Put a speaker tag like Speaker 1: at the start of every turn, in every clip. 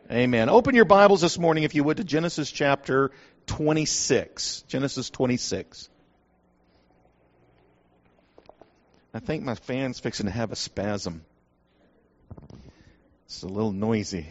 Speaker 1: Amen. Open your Bibles this morning, if you would, to Genesis chapter 26. Genesis 26. I think my fan's fixing to have a spasm. It's a little noisy.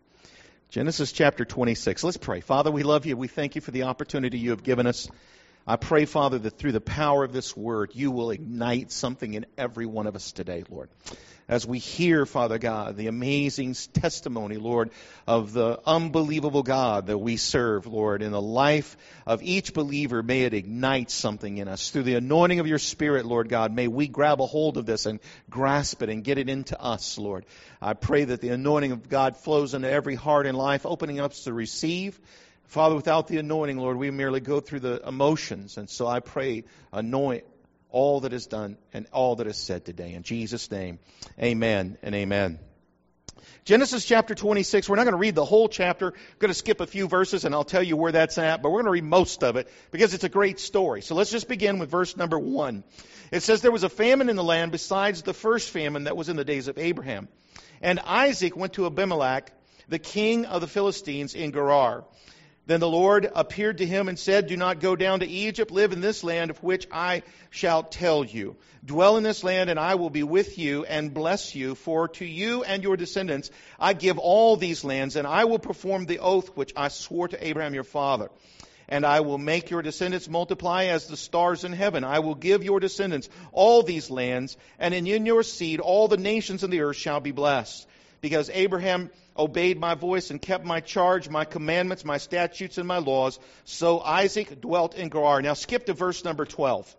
Speaker 1: Genesis chapter 26. Let's pray. Father, we love you. We thank you for the opportunity you have given us. I pray, Father, that through the power of this word, you will ignite something in every one of us today, Lord. As we hear, Father God, the amazing testimony, Lord, of the unbelievable God that we serve, Lord, in the life of each believer, may it ignite something in us. Through the anointing of your Spirit, Lord God, may we grab a hold of this and grasp it and get it into us, Lord. I pray that the anointing of God flows into every heart and life, opening us to receive. Father, without the anointing, Lord, we merely go through the emotions. And so I pray, anoint all that is done and all that is said today. In Jesus' name, amen and amen. Genesis chapter 26, we're not going to read the whole chapter. We're going to skip a few verses and I'll tell you where that's at, but we're going to read most of it because it's a great story. So let's just begin with verse number 1. It says, there was a famine in the land besides the first famine that was in the days of Abraham. And Isaac went to Abimelech, the king of the Philistines, in Gerar. Then the Lord appeared to him and said, do not go down to Egypt, live in this land of which I shall tell you. Dwell in this land, and I will be with you and bless you. For to you and your descendants I give all these lands, and I will perform the oath which I swore to Abraham your father. And I will make your descendants multiply as the stars in heaven. I will give your descendants all these lands, and in your seed all the nations of the earth shall be blessed. Because Abraham obeyed my voice and kept my charge, my commandments, my statutes, and my laws, so Isaac dwelt in Gerar. Now skip to verse number 12.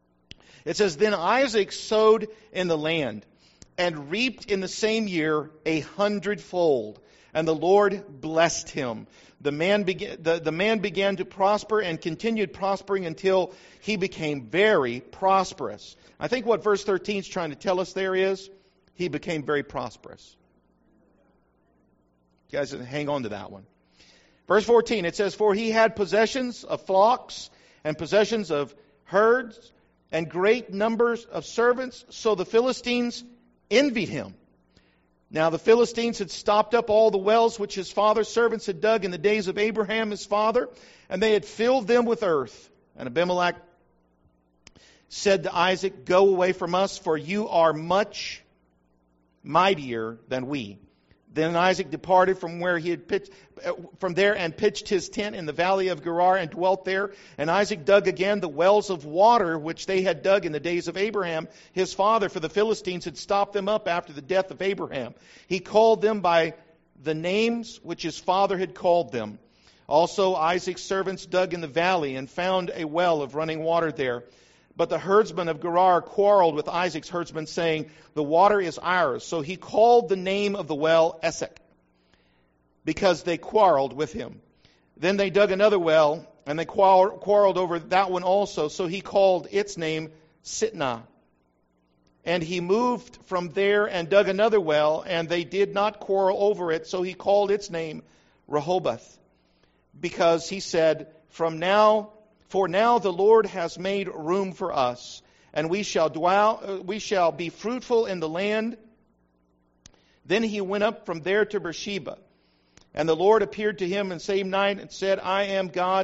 Speaker 1: It says, then Isaac sowed in the land and reaped in the same year 100-fold. And the Lord blessed him. The man began to prosper and continued prospering until he became very prosperous. I think what verse 13 is trying to tell us there is, he became very prosperous. You guys hang on to that one. Verse 14, it says, for he had possessions of flocks and possessions of herds and great numbers of servants, so the Philistines envied him. Now the Philistines had stopped up all the wells which his father's servants had dug in the days of Abraham his father, and they had filled them with earth. And Abimelech said to Isaac, go away from us, for you are much mightier than we. Then Isaac departed from where he had from there and pitched his tent in the valley of Gerar and dwelt there. And Isaac dug again the wells of water which they had dug in the days of Abraham his father, for the Philistines had stopped them up after the death of Abraham. He called them by the names which his father had called them. Also Isaac's servants dug in the valley and found a well of running water there. But the herdsmen of Gerar quarreled with Isaac's herdsmen, saying, the water is ours. So he called the name of the well Esek, because they quarreled with him. Then they dug another well, and they quarreled over that one also. So he called its name Sitnah. And he moved from there and dug another well, and they did not quarrel over it. So he called its name Rehoboth, because he said, for now the Lord has made room for us, and we shall be fruitful in the land. Then he went up from there to Beersheba. And the Lord appeared to him in the same night and said, I am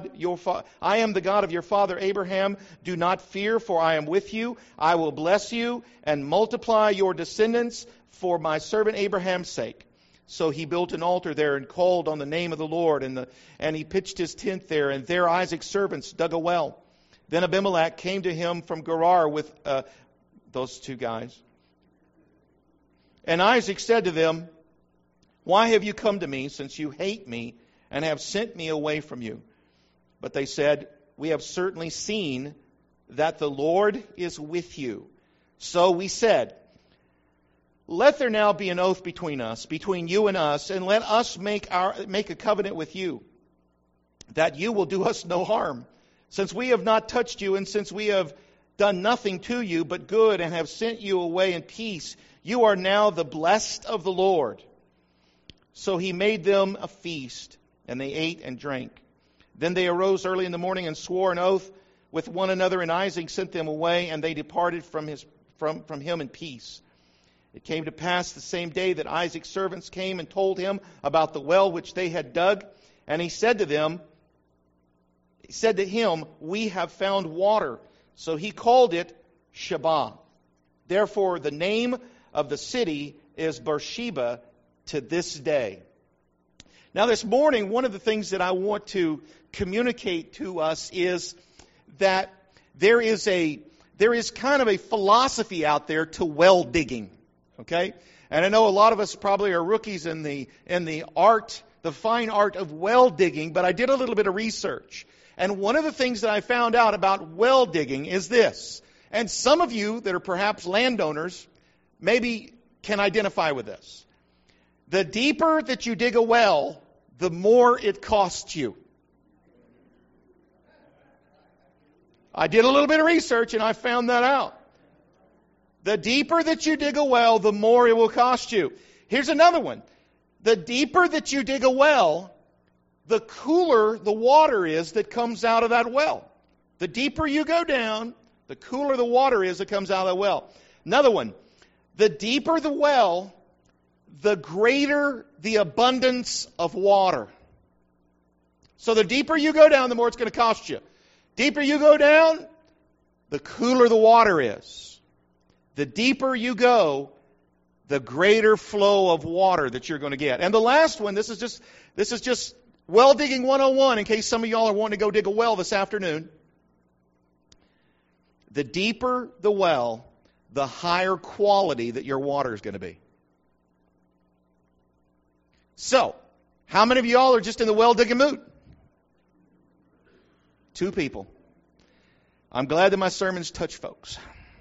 Speaker 1: the God of your father Abraham. Do not fear, for I am with you. I will bless you and multiply your descendants for my servant Abraham's sake. So he built an altar there and called on the name of the Lord, and he pitched his tent there, and there Isaac's servants dug a well. Then Abimelech came to him from Gerar with those two guys. And Isaac said to them, why have you come to me, since you hate me and have sent me away from you? But they said, we have certainly seen that the Lord is with you. So we said, let there now be an oath between us, between you and us, and let us make a covenant with you, that you will do us no harm. Since we have not touched you, and since we have done nothing to you but good, and have sent you away in peace, you are now the blessed of the Lord. So he made them a feast, and they ate and drank. Then they arose early in the morning and swore an oath with one another, and Isaac sent them away, and they departed from him in peace. It came to pass the same day that Isaac's servants came and told him about the well which they had dug. And he said to him, we have found water. So he called it Sheba. Therefore, the name of the city is Beersheba to this day. Now, this morning, one of the things that I want to communicate to us is that there is kind of a philosophy out there to well digging. Okay? And I know a lot of us probably are rookies in the art, the fine art of well digging, but I did a little bit of research. And one of the things that I found out about well digging is this. And some of you that are perhaps landowners maybe can identify with this. The deeper that you dig a well, the more it costs you. I did a little bit of research and I found that out. The deeper that you dig a well, the more it will cost you. Here's another one. The deeper that you dig a well, the cooler the water is that comes out of that well. The deeper you go down, the cooler the water is that comes out of the well. Another one. The deeper the well, the greater the abundance of water. So the deeper you go down, the more it's going to cost you. Deeper you go down, the cooler the water is. The deeper you go, the greater flow of water that you're going to get. And the last one, this is just well digging 101 in case some of y'all are wanting to go dig a well this afternoon. The deeper the well, the higher quality that your water is going to be. So, how many of y'all are just in the well digging mood? 2 people. I'm glad that my sermons touch folks.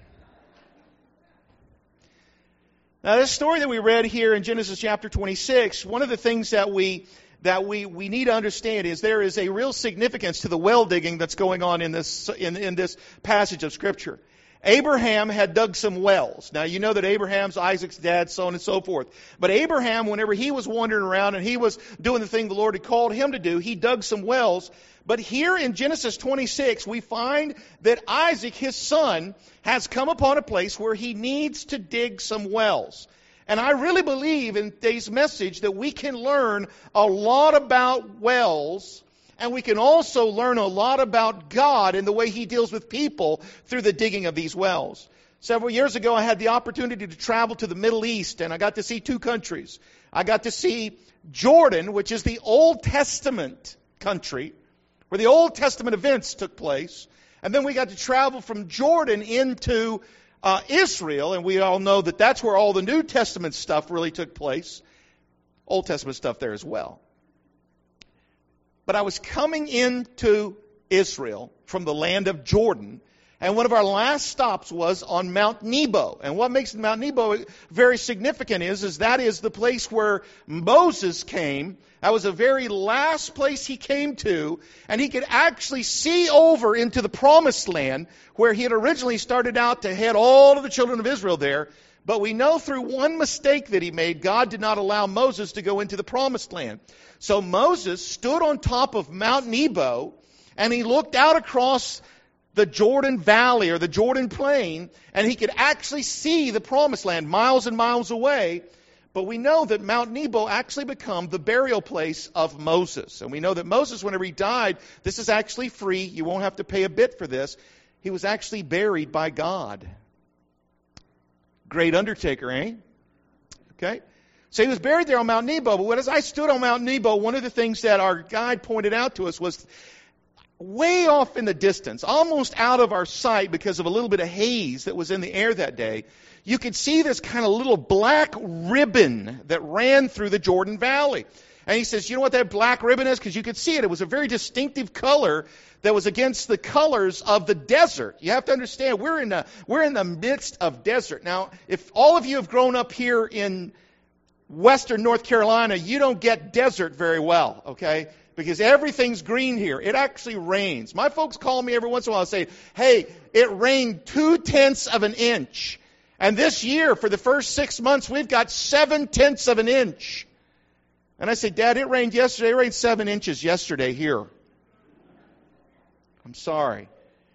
Speaker 1: Now, this story that we read here in Genesis chapter 26, one of the things that we need to understand is there is a real significance to the well digging that's going on in this passage of Scripture. Abraham had dug some wells. Now, you know that Abraham's Isaac's dad, so on and so forth. But Abraham, whenever he was wandering around and he was doing the thing the Lord had called him to do, he dug some wells. But here in Genesis 26, we find that Isaac, his son, has come upon a place where he needs to dig some wells. And I really believe in today's message that we can learn a lot about wells, and we can also learn a lot about God and the way He deals with people through the digging of these wells. Several years ago, I had the opportunity to travel to the Middle East, and I got to see 2 countries. I got to see Jordan, which is the Old Testament country, where the Old Testament events took place. And then we got to travel from Jordan into Israel, and we all know that that's where all the New Testament stuff really took place. Old Testament stuff there as well. But I was coming into Israel from the land of Jordan, and one of our last stops was on Mount Nebo. And what makes Mount Nebo very significant is that is the place where Moses came. That was the very last place he came to, and he could actually see over into the Promised Land, where he had originally started out to head all of the children of Israel there. But we know through one mistake that he made, God did not allow Moses to go into the Promised Land. So Moses stood on top of Mount Nebo, and he looked out across the Jordan Valley or the Jordan Plain, and he could actually see the Promised Land miles and miles away. But we know that Mount Nebo actually became the burial place of Moses. And we know that Moses, whenever he died, this is actually free. You won't have to pay a bit for this. He was actually buried by God. Great undertaker, eh? Okay. So he was buried there on Mount Nebo. But as I stood on Mount Nebo, one of the things that our guide pointed out to us was way off in the distance, almost out of our sight because of a little bit of haze that was in the air that day, you could see this kind of little black ribbon that ran through the Jordan Valley. And he says, you know what that black ribbon is? Because you could see it. It was a very distinctive color that was against the colors of the desert. You have to understand, we're in the midst of desert. Now, if all of you have grown up here in western North Carolina, you don't get desert very well, okay? Because everything's green here. It actually rains. My folks call me every once in a while and say, hey, it rained 0.2 of an inch. And this year, for the first 6 months, we've got 0.7 of an inch. And I say, Dad, it rained yesterday. It rained 7 inches yesterday here. I'm sorry.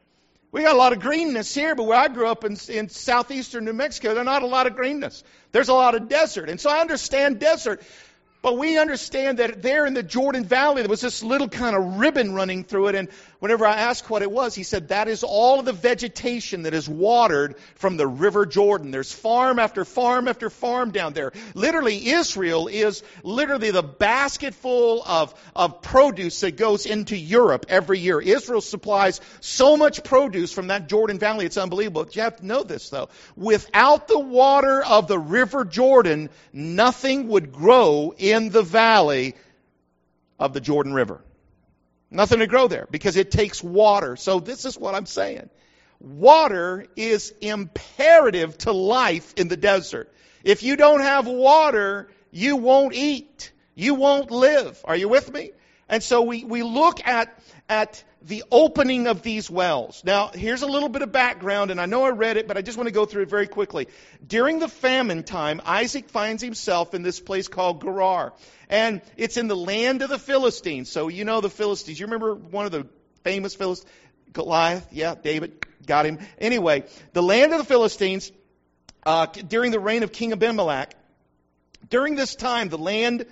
Speaker 1: We got a lot of greenness here, but where I grew up in southeastern New Mexico, there's not a lot of greenness. There's a lot of desert. And so I understand desert. But we understand that there in the Jordan Valley, there was this little kind of ribbon running through it. And whenever I asked what it was, he said, that is all of the vegetation that is watered from the River Jordan. There's farm after farm after farm down there. Literally, Israel is literally the basket full of produce that goes into Europe every year. Israel supplies so much produce from that Jordan Valley, it's unbelievable. But you have to know this, though. Without the water of the River Jordan, nothing would grow in the valley of the Jordan River. Nothing to grow there because it takes water. So this is what I'm saying. Water is imperative to life in the desert. If you don't have water, you won't eat. You won't live. Are you with me? And so we look at the opening of these wells. Now, here's a little bit of background, and I know I read it, but I just want to go through it very quickly. During the famine time, Isaac finds himself in this place called Gerar. And it's in the land of the Philistines. So you know the Philistines. You remember one of the famous Philistines? Goliath? Yeah, David got him. Anyway, the land of the Philistines, during the reign of King Abimelech, during this time, the land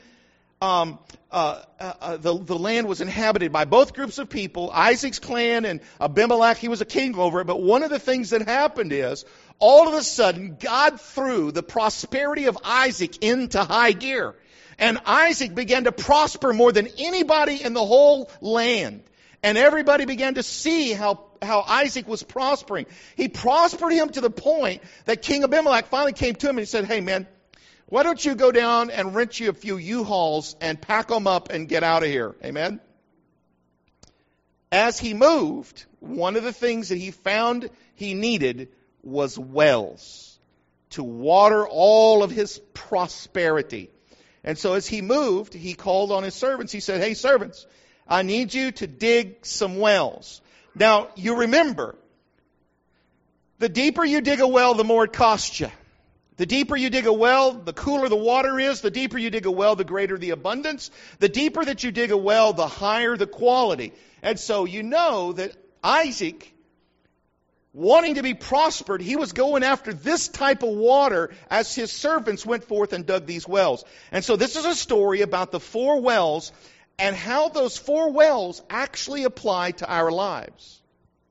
Speaker 1: was inhabited by both groups of people, Isaac's clan and Abimelech. He was a king over it. But one of the things that happened is, all of a sudden, God threw the prosperity of Isaac into high gear. And Isaac began to prosper more than anybody in the whole land. And everybody began to see how Isaac was prospering. He prospered him to the point that King Abimelech finally came to him and he said, hey man, why don't you go down and rent you a few U-Hauls and pack them up and get out of here? Amen? As he moved, one of the things that he found he needed was wells to water all of his prosperity. And so as he moved, he called on his servants. He said, hey servants, I need you to dig some wells. Now, you remember, the deeper you dig a well, the more it costs you. The deeper you dig a well, the cooler the water is. The deeper you dig a well, the greater the abundance. The deeper that you dig a well, the higher the quality. And so you know that Isaac, wanting to be prospered, he was going after this type of water as his servants went forth and dug these wells. And so this is a story about the 4 wells and how those 4 wells actually apply to our lives.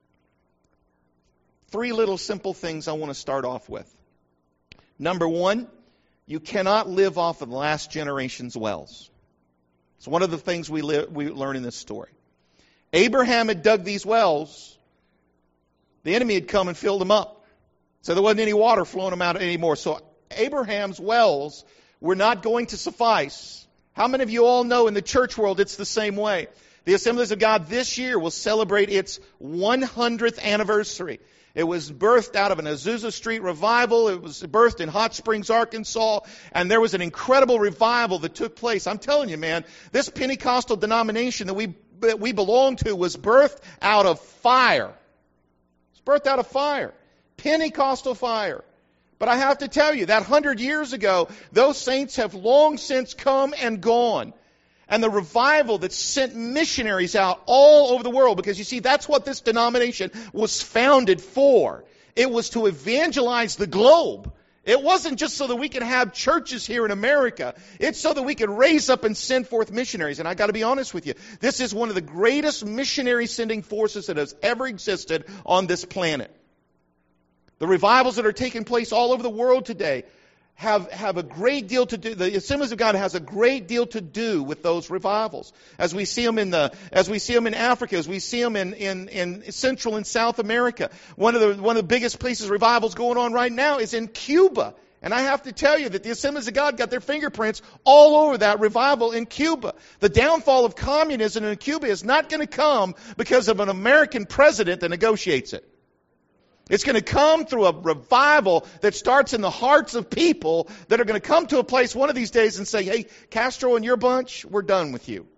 Speaker 1: 3 little simple things I want to start off with. Number 1, you cannot live off of the last generation's wells. It's one of the things we learn in this story. Abraham had dug these wells. The enemy had come and filled them up. So there wasn't any water flowing them out anymore. So Abraham's wells were not going to suffice. How many of you all know in the church world it's the same way? The Assemblies of God this year will celebrate its 100th anniversary. It was birthed out of an Azusa Street revival. It was birthed in Hot Springs, Arkansas. And there was an incredible revival that took place. I'm telling you, man, this Pentecostal denomination that we belong to was birthed out of fire. It's birthed out of fire. Pentecostal fire. But I have to tell you, that 100 years ago, those saints have long since come and gone. And the revival that sent missionaries out all over the world, because you see, that's what this denomination was founded for. It was to evangelize the globe. It wasn't just so that we could have churches here in America. It's so that we could raise up and send forth missionaries. And I got to be honest with you, this is one of the greatest missionary sending forces that has ever existed on this planet. The revivals that are taking place all over the world today have a great deal to do. The Assemblies of God has a great deal to do with those revivals. As we see them in Africa, as we see them in Central and South America. One of the biggest places revivals going on right now is in Cuba. And I have to tell you that the Assemblies of God got their fingerprints all over that revival in Cuba. The downfall of communism in Cuba is not going to come because of an American president that negotiates it. It's going to come through a revival that starts in the hearts of people that are going to come to a place one of these days and say, hey, Castro and your bunch, we're done with you.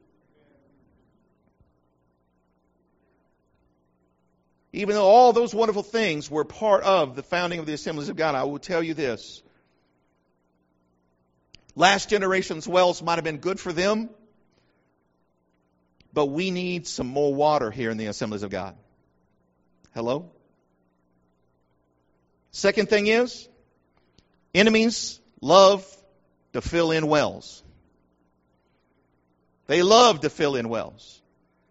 Speaker 1: Even though all those wonderful things were part of the founding of the Assemblies of God, I will tell you this. Last generation's wells might have been good for them, but we need some more water here in the Assemblies of God. Hello? Second thing is, enemies love to fill in wells. They love to fill in wells.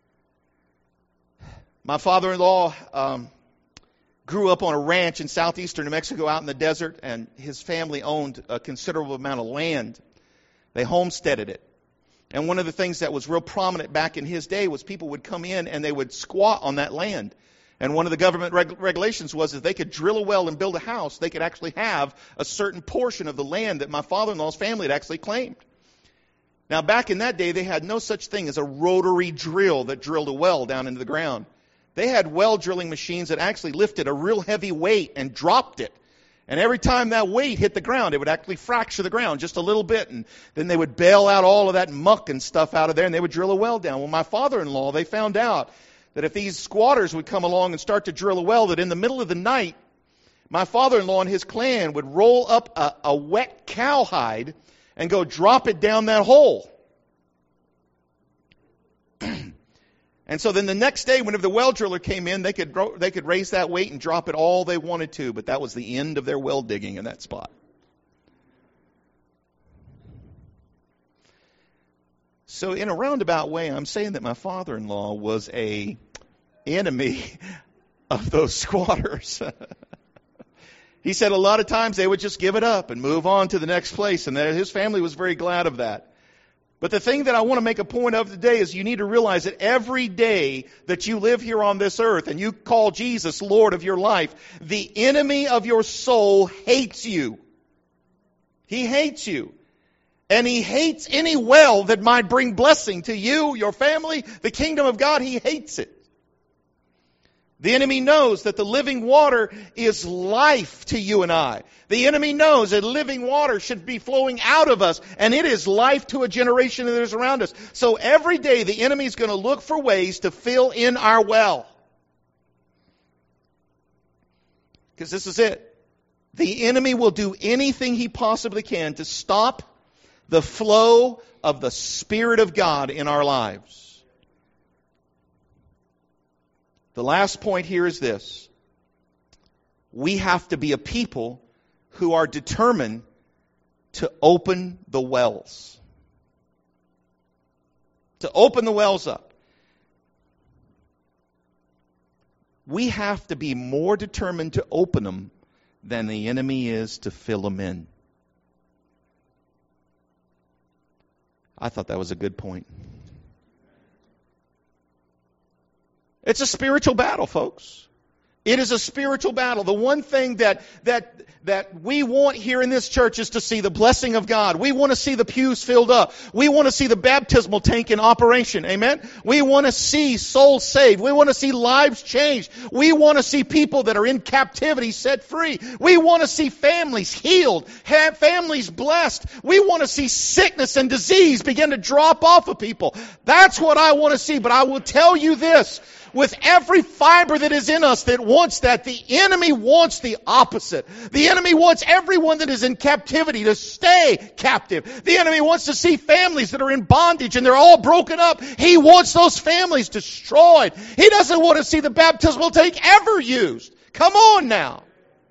Speaker 1: My father-in-law grew up on a ranch in southeastern New Mexico out in the desert, and his family owned a considerable amount of land. They homesteaded it. And one of the things that was real prominent back in his day was people would come in and they would squat on that land. And one of the government regulations was that they could drill a well and build a house, they could actually have a certain portion of the land that my father-in-law's family had actually claimed. Now, back in that day, they had no such thing as a rotary drill that drilled a well down into the ground. They had well drilling machines that actually lifted a real heavy weight and dropped it. And every time that weight hit the ground, it would actually fracture the ground just a little bit. And then they would bail out all of that muck and stuff out of there, and they would drill a well down. Well, my father-in-law, they found out that if these squatters would come along and start to drill a well, that in the middle of the night, my father-in-law and his clan would roll up a wet cowhide and go drop it down that hole. And so then the next day, whenever the well driller came in, they could raise that weight and drop it all they wanted to, but that was the end of their well digging in that spot. So in a roundabout way, I'm saying that my father-in-law was a enemy of those squatters. He said a lot of times they would just give it up and move on to the next place, and his family was very glad of that. But the thing that I want to make a point of today is you need to realize that every day that you live here on this earth and you call Jesus Lord of your life, the enemy of your soul hates you. He hates you. And he hates any well that might bring blessing to you, your family, the kingdom of God. He hates it. The enemy knows that the living water is life to you and I. The enemy knows that living water should be flowing out of us, and it is life to a generation that is around us. So every day the enemy is going to look for ways to fill in our well. Because this is it. The enemy will do anything he possibly can to stop the flow of the Spirit of God in our lives. The last point here is this. We have to be a people who are determined to open the wells. To open the wells up. We have to be more determined to open them than the enemy is to fill them in. I thought that was a good point. It's a spiritual battle, folks. It is a spiritual battle. The one thing that we want here in this church is to see the blessing of God. We want to see the pews filled up. We want to see the baptismal tank in operation. Amen? We want to see souls saved. We want to see lives changed. We want to see people that are in captivity set free. We want to see families healed, have families blessed. We want to see sickness and disease begin to drop off of people. That's what I want to see. But I will tell you this. With every fiber that is in us that wants that, the enemy wants the opposite. The enemy wants everyone that is in captivity to stay captive. The enemy wants to see families that are in bondage and they're all broken up. He wants those families destroyed. He doesn't want to see the baptismal tank ever used. Come on now.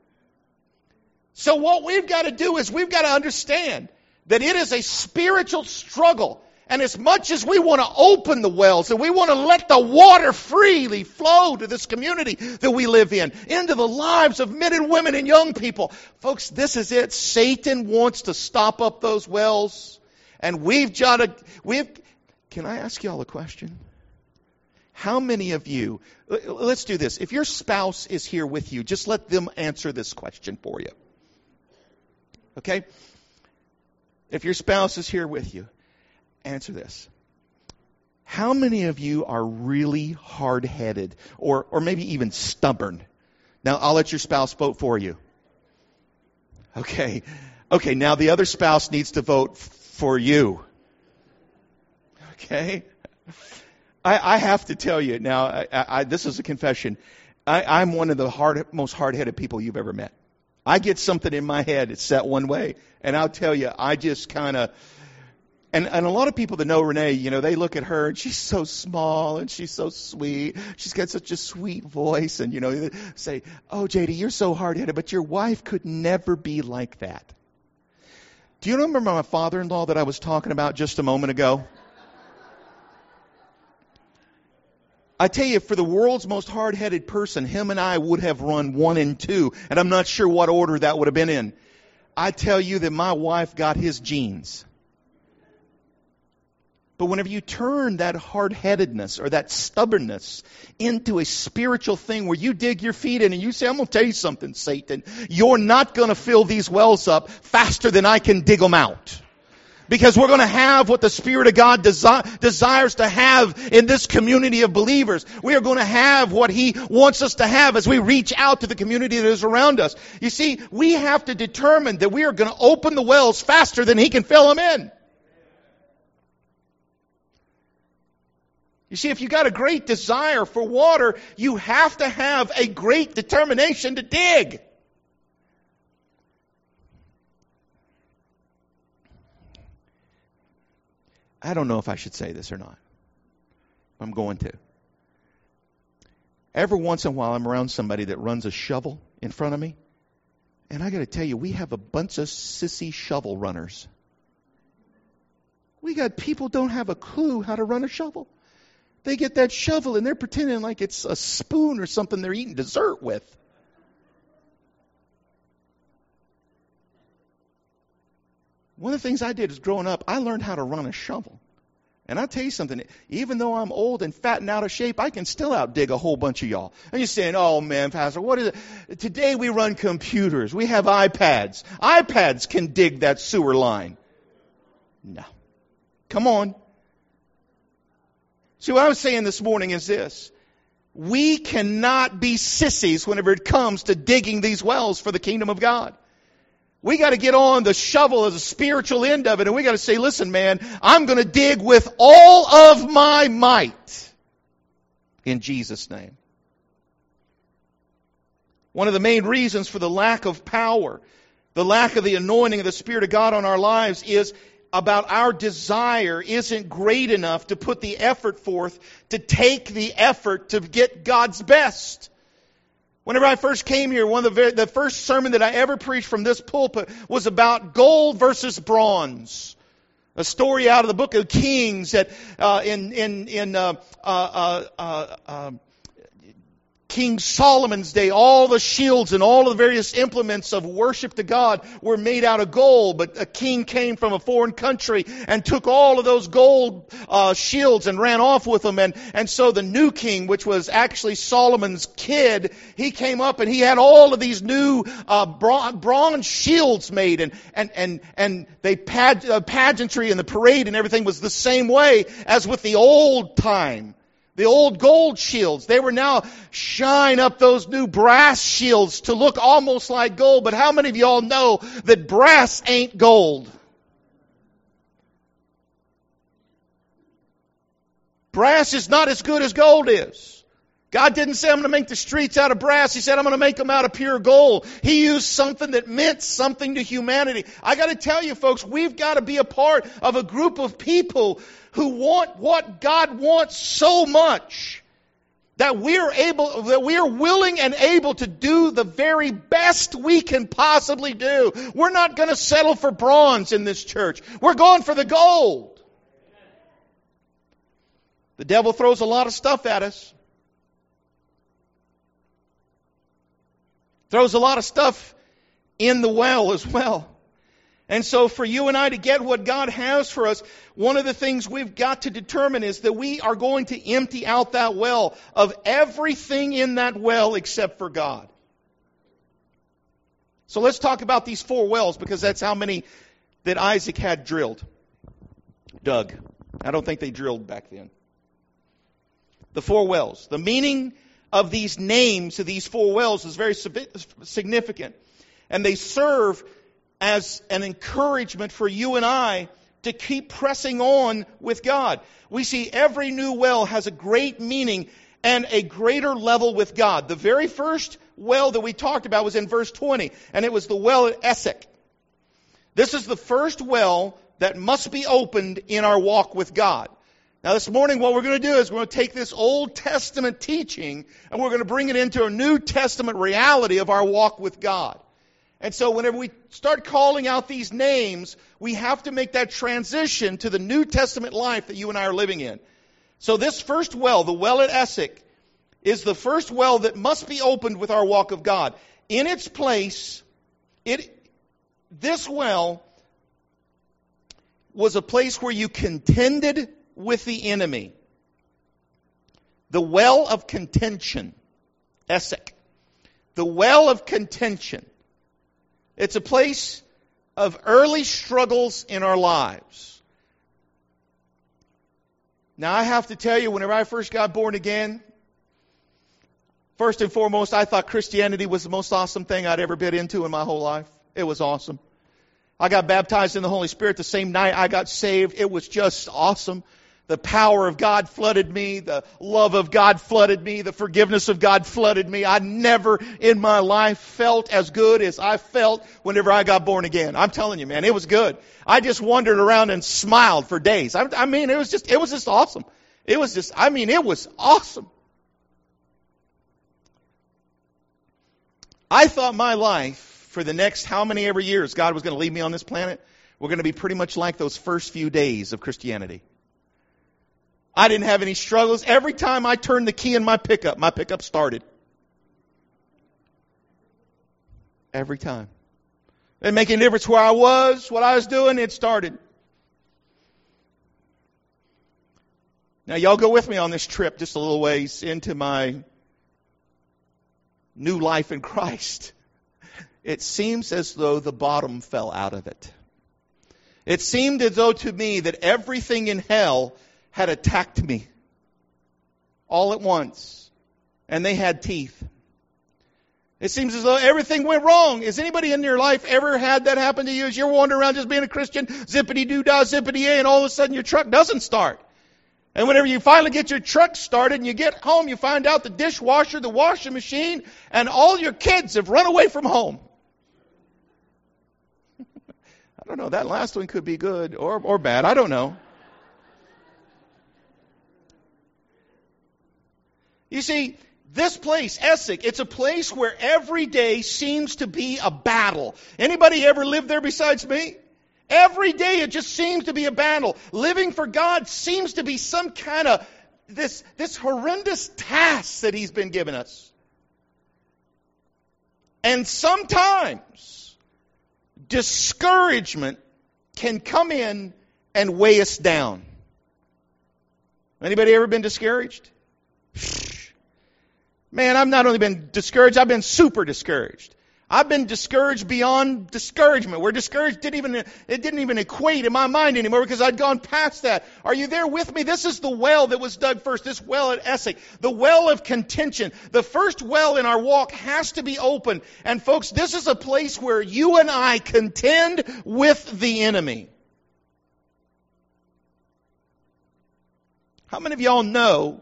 Speaker 1: So what we've got to do is we've got to understand that it is a spiritual struggle. And as much as we want to open the wells and we want to let the water freely flow to this community that we live in, into the lives of men and women and young people, folks, this is it. Satan wants to stop up those wells. And can I ask y'all a question? How many of you, let's do this. If your spouse is here with you, just let them answer this question for you. Okay? If your spouse is here with you, answer this. How many of you are really hard-headed or maybe even stubborn? Now, I'll let your spouse vote for you. Okay, now the other spouse needs to vote for you. Okay? I have to tell you now, this is a confession. I'm one of the most hard-headed people you've ever met. I get something in my head, it's set one way. And I'll tell you, I just kind of... And a lot of people that know Renee, they look at her and she's so small and she's so sweet. She's got such a sweet voice. And, they say, oh, JD, you're so hard-headed, but your wife could never be like that. Do you remember my father-in-law that I was talking about just a moment ago? I tell you, for the world's most hard-headed person, him and I would have run 1 and 2. And I'm not sure what order that would have been in. I tell you that my wife got his genes. But whenever you turn that hard-headedness or that stubbornness into a spiritual thing where you dig your feet in and you say, I'm going to tell you something, Satan. You're not going to fill these wells up faster than I can dig them out. Because we're going to have what the Spirit of God desires to have in this community of believers. We are going to have what He wants us to have as we reach out to the community that is around us. You see, we have to determine that we are going to open the wells faster than He can fill them in. You see, if you got a great desire for water, you have to have a great determination to dig. I don't know if I should say this or not. I'm going to. Every once in a while, I'm around somebody that runs a shovel in front of me. And I got to tell you, we have a bunch of sissy shovel runners. We got people don't have a clue how to run a shovel. They get that shovel and they're pretending like it's a spoon or something they're eating dessert with. One of the things I did is growing up, I learned how to run a shovel. And I'll tell you something, even though I'm old and fat and out of shape, I can still outdig a whole bunch of y'all. And you're saying, oh man, Pastor, what is it? Today we run computers. We have iPads. iPads can dig that sewer line. No. Come on. See, what I was saying this morning is this. We cannot be sissies whenever it comes to digging these wells for the kingdom of God. We got to get on the shovel as a spiritual end of it, and we got to say, listen, man, I'm going to dig with all of my might in Jesus' name. One of the main reasons for the lack of power, the lack of the anointing of the Spirit of God on our lives is about our desire isn't great enough to put the effort forth, to take the effort to get God's best. Whenever I first came here, one of the first sermon that I ever preached from this pulpit was about gold versus bronze. A story out of the book of Kings that King Solomon's day, all the shields and all of the various implements of worship to God were made out of gold. But a king came from a foreign country and took all of those gold shields and ran off with them. And so the new king, which was actually Solomon's kid, he came up and he had all of these new bronze shields made. And they pageantry and the parade and everything was the same way as with the old time. The old gold shields, they were now shine up those new brass shields to look almost like gold. But how many of y'all know that brass ain't gold? Brass is not as good as gold is. God didn't say, I'm going to make the streets out of brass. He said, I'm going to make them out of pure gold. He used something that meant something to humanity. I got to tell you, folks, we've got to be a part of a group of people who want what God wants so much that we are willing and able to do the very best we can possibly do. We're not going to settle for bronze in this church. We're going for the gold. The devil throws a lot of stuff at us. Throws a lot of stuff in the well as well. And so for you and I to get what God has for us, one of the things we've got to determine is that we are going to empty out that well of everything in that well except for God. So let's talk about these 4 wells, because that's how many that Isaac had dug. I don't think they drilled back then. The 4 wells. The meaning of these names of these 4 wells is very significant. And they serve as an encouragement for you and I to keep pressing on with God. We see every new well has a great meaning and a greater level with God. The very first well that we talked about was in verse 20, and it was the well at Essek. This is the first well that must be opened in our walk with God. Now this morning what we're going to do is we're going to take this Old Testament teaching and we're going to bring it into a New Testament reality of our walk with God. And so whenever we start calling out these names, we have to make that transition to the New Testament life that you and I are living in. So this first well, the well at Essek, is the first well that must be opened with our walk of God. In its place, this well was a place where you contended with the enemy. The well of contention. Essek. The well of contention. It's a place of early struggles in our lives. Now I have to tell you, whenever I first got born again, first and foremost, I thought Christianity was the most awesome thing I'd ever been into in my whole life. It was awesome. I got baptized in the Holy Spirit the same night I got saved. It was just awesome. The power of God flooded me. The love of God flooded me. The forgiveness of God flooded me. I never in my life felt as good as I felt whenever I got born again. I'm telling you, man, it was good. I just wandered around and smiled for days. I mean, it was just awesome. It was awesome. I thought my life for the next how many ever years God was going to leave me on this planet were going to be pretty much like those first few days of Christianity. I didn't have any struggles. Every time I turned the key in my pickup started. Every time. It didn't make any difference where I was, what I was doing, it started. Now y'all go with me on this trip just a little ways into my new life in Christ. It seems as though the bottom fell out of it. It seemed as though to me that everything in hell had attacked me all at once, and they had teeth. It seems as though everything went wrong. Has anybody in your life ever had that happen to you? As you're wandering around just being a Christian, zippity-doo-dah, zippity-yay, and all of a sudden your truck doesn't start. And whenever you finally get your truck started and you get home, you find out the dishwasher, the washing machine, and all your kids have run away from home. I don't know, that last one could be good or bad. I don't know. You see, this place, Essek, it's a place where every day seems to be a battle. Anybody ever lived there besides me? Every day it just seems to be a battle. Living for God seems to be some kind of this horrendous task that He's been giving us. And sometimes discouragement can come in and weigh us down. Anybody ever been discouraged? Man, I've not only been discouraged, I've been super discouraged. I've been discouraged beyond discouragement. Where discouraged didn't even equate in my mind anymore because I'd gone past that. Are you there with me? This is the well that was dug first, this well at Essek. The well of contention. The first well in our walk has to be open. And folks, this is a place where you and I contend with the enemy. How many of y'all know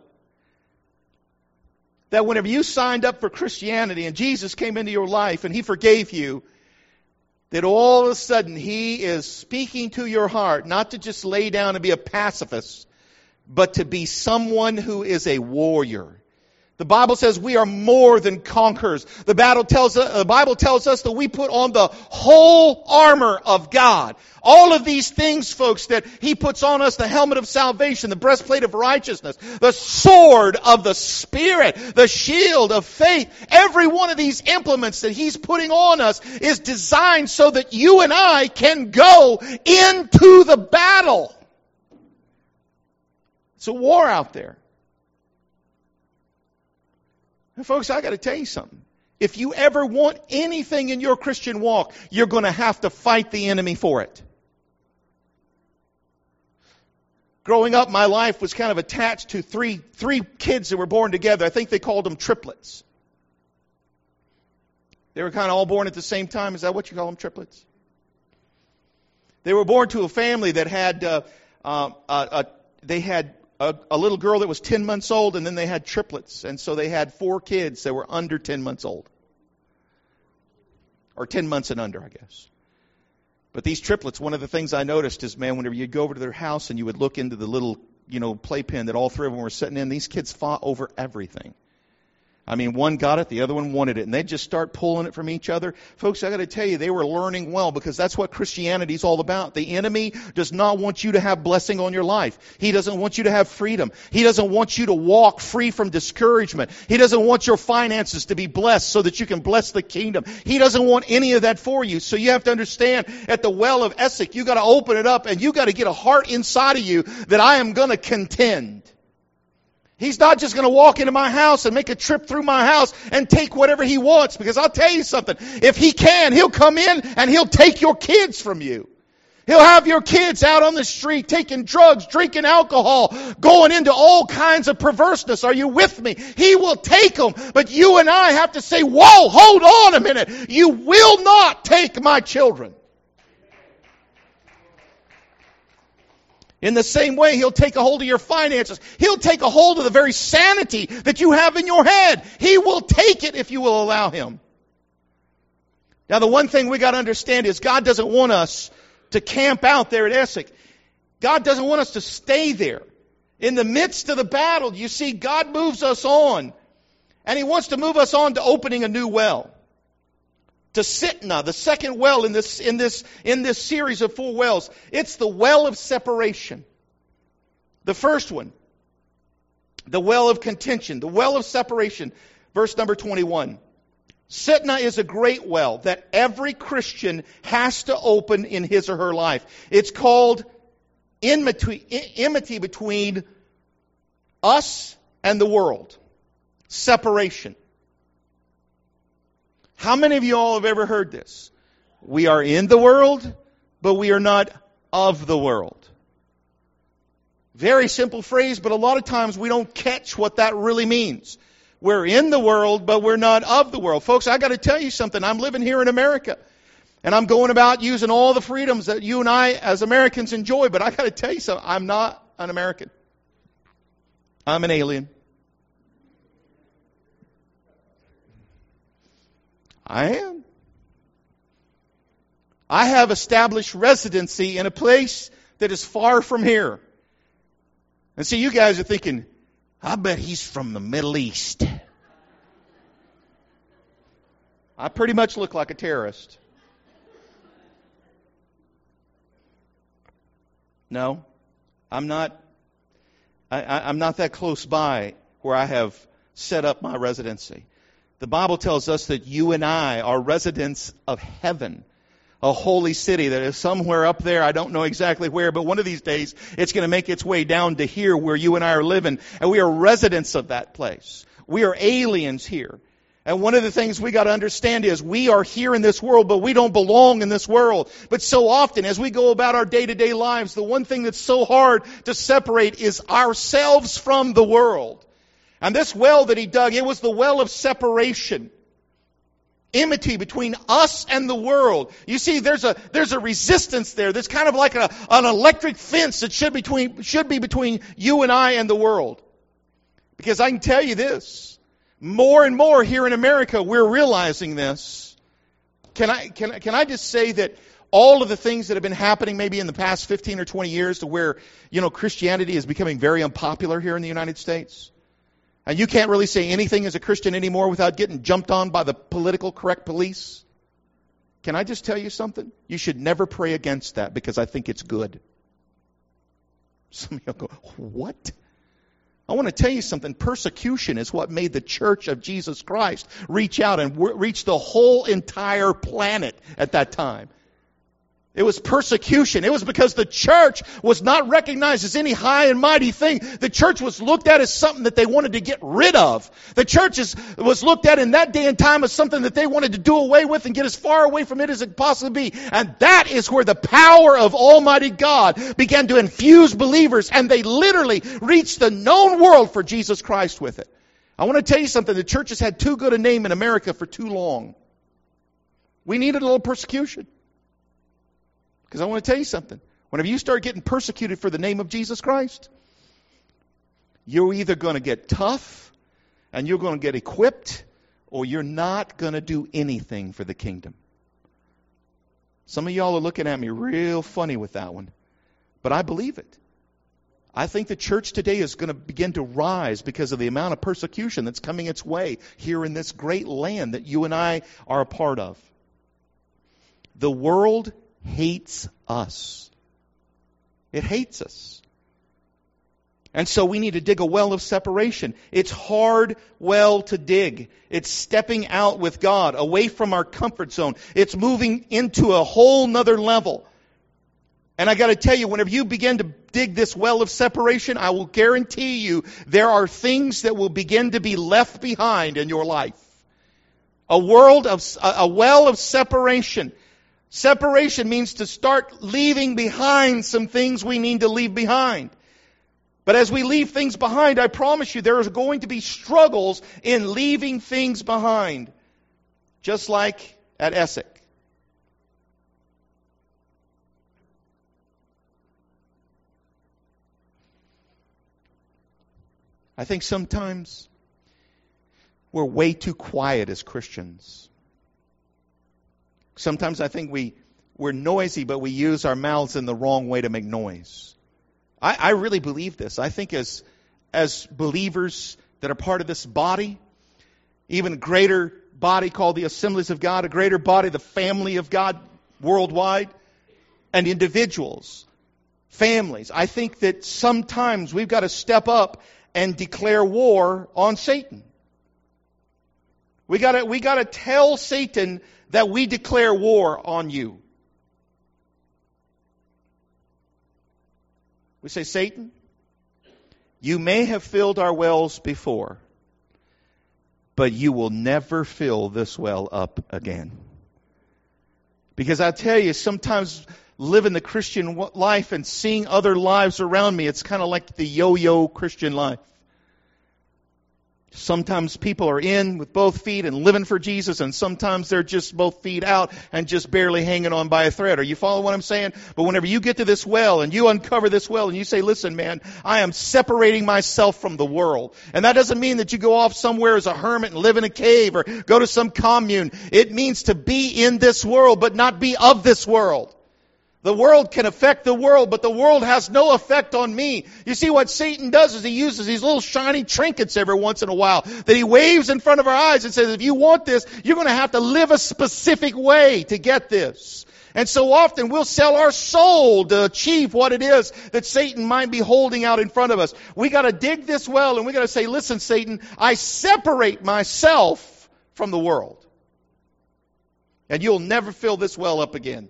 Speaker 1: that whenever you signed up for Christianity and Jesus came into your life and He forgave you, that all of a sudden He is speaking to your heart, not to just lay down and be a pacifist, but to be someone who is a warrior. The Bible says we are more than conquerors. The Bible tells us that we put on the whole armor of God. All of these things, folks, that He puts on us, the helmet of salvation, the breastplate of righteousness, the sword of the Spirit, the shield of faith. Every one of these implements that He's putting on us is designed so that you and I can go into the battle. It's a war out there. And folks, I got to tell you something. If you ever want anything in your Christian walk, you're going to have to fight the enemy for it. Growing up, my life was kind of attached to three kids that were born together. I think they called them triplets. They were kind of all born at the same time. Is that what you call them, triplets? They were born to a family that had a little girl that was 10 months old, and then they had triplets. And so they had 4 kids that were under 10 months old. Or 10 months and under, I guess. But these triplets, one of the things I noticed is, man, whenever you'd go over to their house and you would look into the little, playpen that all three of them were sitting in, these kids fought over everything. I mean, one got it, the other one wanted it, and they'd just start pulling it from each other. Folks, I got to tell you, they were learning well, because that's what Christianity is all about. The enemy does not want you to have blessing on your life. He doesn't want you to have freedom. He doesn't want you to walk free from discouragement. He doesn't want your finances to be blessed so that you can bless the kingdom. He doesn't want any of that for you. So you have to understand, at the well of Essek, you got to open it up, and you got to get a heart inside of you that I am going to contend. He's not just going to walk into my house and make a trip through my house and take whatever he wants. Because I'll tell you something. If he can, he'll come in and he'll take your kids from you. He'll have your kids out on the street taking drugs, drinking alcohol, going into all kinds of perverseness. Are you with me? He will take them. But you and I have to say, whoa, hold on a minute. You will not take my children. In the same way, he'll take a hold of your finances. He'll take a hold of the very sanity that you have in your head. He will take it if you will allow him. Now, the one thing we got to understand is God doesn't want us to camp out there at Essek. God doesn't want us to stay there. In the midst of the battle, you see, God moves us on. And he wants to move us on to opening a new well. To Sitnah, the second well in this series of 4 wells. It's the well of separation. The first one, the well of contention, the well of separation. Verse number 21. Sitnah is a great well that every Christian has to open in his or her life. It's called enmity between us and the world. Separation. How many of you all have ever heard this? We are in the world, but we are not of the world. Very simple phrase, but a lot of times we don't catch what that really means. We're in the world, but we're not of the world. Folks, I got to tell you something. I'm living here in America, and I'm going about using all the freedoms that you and I as Americans enjoy, but I got to tell you something. I'm not an American. I'm an alien. I am. I have established residency in a place that is far from here. And see, you guys are thinking, I bet he's from the Middle East. I pretty much look like a terrorist. No, I'm not. I'm not that close by where I have set up my residency. The Bible tells us that you and I are residents of heaven, a holy city that is somewhere up there. I don't know exactly where, but one of these days it's going to make its way down to here where you and I are living, and we are residents of that place. We are aliens here. And one of the things we got to understand is we are here in this world, but we don't belong in this world. But so often as we go about our day-to-day lives, the one thing that's so hard to separate is ourselves from the world. And this well that he dug, it was the well of separation. Enmity between us and the world. You see, there's a resistance there. There's kind of like an electric fence that should be between you and I and the world. Because I can tell you this, more and more here in America, we're realizing this. Can I just say that all of the things that have been happening maybe in the past 15 or 20 years to where, Christianity is becoming very unpopular here in the United States? And you can't really say anything as a Christian anymore without getting jumped on by the political correct police. Can I just tell you something? You should never pray against that because I think it's good. Some of you go, what? I want to tell you something. Persecution is what made the Church of Jesus Christ reach out and reach the whole entire planet at that time. It was persecution. It was because the church was not recognized as any high and mighty thing. The church was looked at as something that they wanted to get rid of. The church was looked at in that day and time as something that they wanted to do away with and get as far away from it as it could possibly be. And that is where the power of Almighty God began to infuse believers, and they literally reached the known world for Jesus Christ with it. I want to tell you something. The church has had too good a name in America for too long. We needed a little persecution. Because I want to tell you something. Whenever you start getting persecuted for the name of Jesus Christ, you're either going to get tough and you're going to get equipped, or you're not going to do anything for the kingdom. Some of y'all are looking at me real funny with that one. But I believe it. I think the church today is going to begin to rise because of the amount of persecution that's coming its way here in this great land that you and I are a part of. The world hates us. It hates us. And so we need to dig a well of separation. It's hard well to dig. It's stepping out with God, away from our comfort zone. It's moving into a whole nother level. And I got to tell you, whenever you begin to dig this well of separation, I will guarantee you there are things that will begin to be left behind in your life. A well of separation. Separation means to start leaving behind some things we need to leave behind. But as we leave things behind, I promise you there is going to be struggles in leaving things behind. Just like at Essek. I think sometimes we're way too quiet as Christians. Sometimes I think we're noisy, but we use our mouths in the wrong way to make noise. I really believe this. I think as believers that are part of this body, even a greater body called the Assemblies of God, a greater body, the family of God worldwide, and individuals, families, I think that sometimes we've got to step up and declare war on Satan. We got to tell Satan that we declare war on you. We say, Satan, you may have filled our wells before, but you will never fill this well up again. Because I tell you, sometimes living the Christian life and seeing other lives around me, it's kind of like the yo-yo Christian life. Sometimes people are in with both feet and living for Jesus, and sometimes they're just both feet out and just barely hanging on by a thread. Are you following what I'm saying? But whenever you get to this well and you uncover this well and you say, listen, man, I am separating myself from the world. And that doesn't mean that you go off somewhere as a hermit and live in a cave or go to some commune. It means to be in this world but not be of this world. The world can affect the world, but the world has no effect on me. You see, what Satan does is he uses these little shiny trinkets every once in a while that he waves in front of our eyes and says, if you want this, you're going to have to live a specific way to get this. And so often we'll sell our soul to achieve what it is that Satan might be holding out in front of us. We got to dig this well and we got to say, listen, Satan, I separate myself from the world. And you'll never fill this well up again.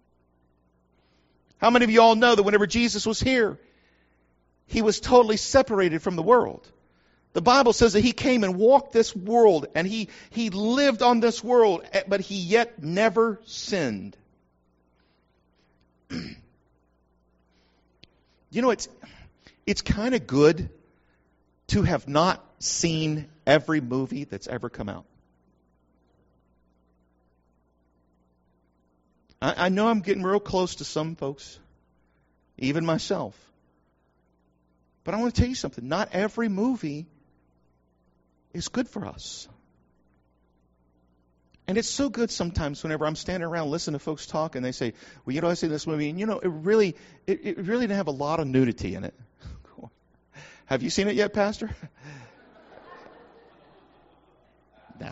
Speaker 1: How many of you all know that whenever Jesus was here, he was totally separated from the world? The Bible says that he came and walked this world and he lived on this world, but he yet never sinned. You know, it's kind of good to have not seen every movie that's ever come out. I know I'm getting real close to some folks, even myself. But I want to tell you something. Not every movie is good for us. And it's so good sometimes whenever I'm standing around listening to folks talk and they say, well, you know, I see this movie, and you know, it really didn't have a lot of nudity in it. Have you seen it yet, Pastor? No.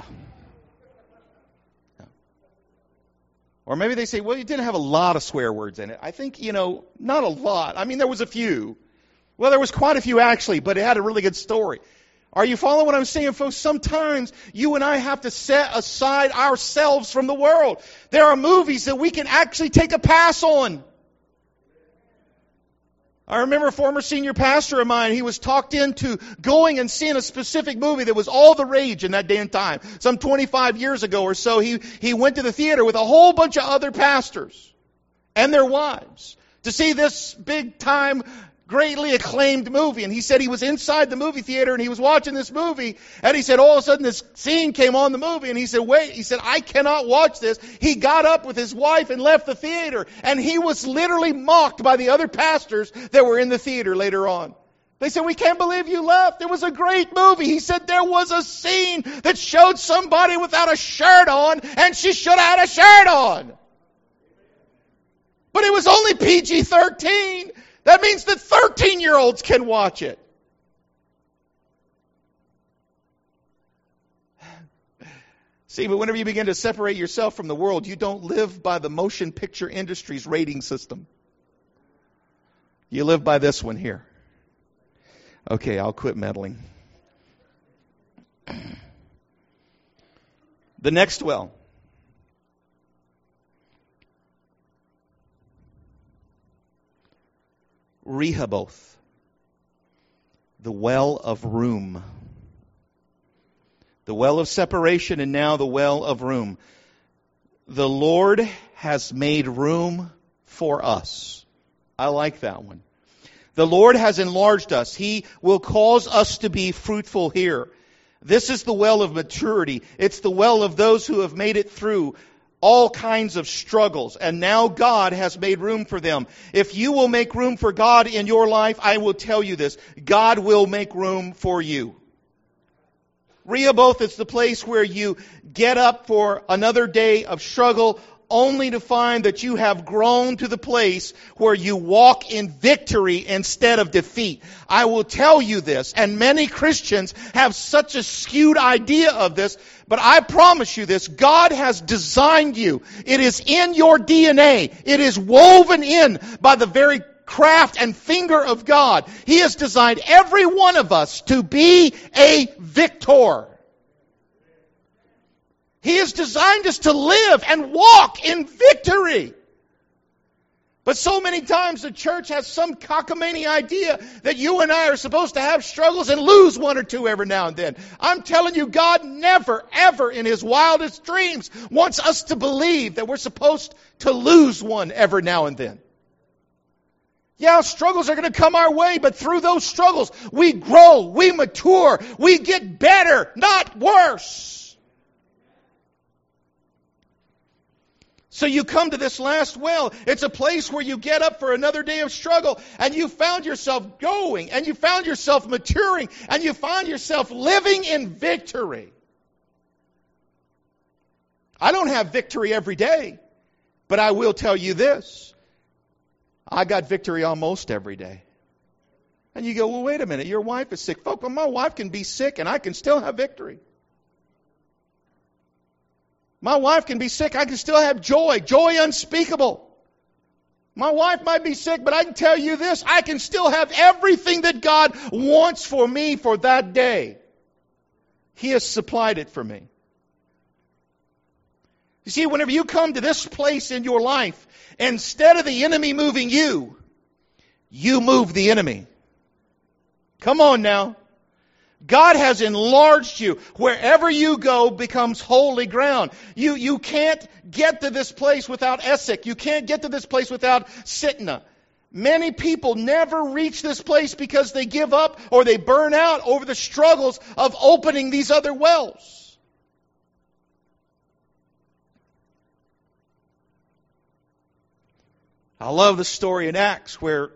Speaker 1: Or maybe they say, well, it didn't have a lot of swear words in it. I think, not a lot. I mean, there was a few. Well, there was quite a few actually, but it had a really good story. Are you following what I'm saying, folks? Sometimes you and I have to set aside ourselves from the world. There are movies that we can actually take a pass on. I remember a former senior pastor of mine, he was talked into going and seeing a specific movie that was all the rage in that day and time. Some 25 years ago or so, he went to the theater with a whole bunch of other pastors and their wives to see this big time, greatly acclaimed movie. And he said he was inside the movie theater and he was watching this movie, and he said all of a sudden this scene came on the movie and he said, wait, he said, I cannot watch this. He got up with his wife and left the theater, and he was literally mocked by the other pastors that were in the theater later on. They said, we can't believe you left. It was a great movie. He said there was a scene that showed somebody without a shirt on, and she should have had a shirt on. But it was only PG-13. That means that 13-year-olds can watch it. See, but whenever you begin to separate yourself from the world, you don't live by the motion picture industry's rating system. You live by this one here. Okay, I'll quit meddling. The next well. Rehoboth. The well of room. The well of separation and now the well of room. The Lord has made room for us. I like that one. The Lord has enlarged us. He will cause us to be fruitful here. This is the well of maturity. It's the well of those who have made it through all kinds of struggles. And now God has made room for them. If you will make room for God in your life, I will tell you this. God will make room for you. Rehoboth is the place where you get up for another day of struggle only to find that you have grown to the place where you walk in victory instead of defeat. I will tell you this, and many Christians have such a skewed idea of this, but I promise you this, God has designed you. It is in your DNA. It is woven in by the very craft and finger of God. He has designed every one of us to be a victor. He has designed us to live and walk in victory. But so many times the church has some cockamamie idea that you and I are supposed to have struggles and lose one or two every now and then. I'm telling you, God never, ever in His wildest dreams wants us to believe that we're supposed to lose one every now and then. Yeah, struggles are going to come our way, but through those struggles, we grow, we mature, we get better, not worse. So you come to this last well. It's a place where you get up for another day of struggle, and you found yourself going, and you found yourself maturing, and you found yourself living in victory. I don't have victory every day, but I will tell you this. I got victory almost every day. And you go, well, wait a minute, your wife is sick. Folks, my wife can be sick and I can still have victory. My wife can be sick, I can still have joy, joy unspeakable. My wife might be sick, but I can tell you this, I can still have everything that God wants for me for that day. He has supplied it for me. You see, whenever you come to this place in your life, instead of the enemy moving you, you move the enemy. Come on now. God has enlarged you. Wherever you go becomes holy ground. You can't get to this place without Essek. You can't get to this place without Sitna. Many people never reach this place because they give up or they burn out over the struggles of opening these other wells. I love the story in Acts where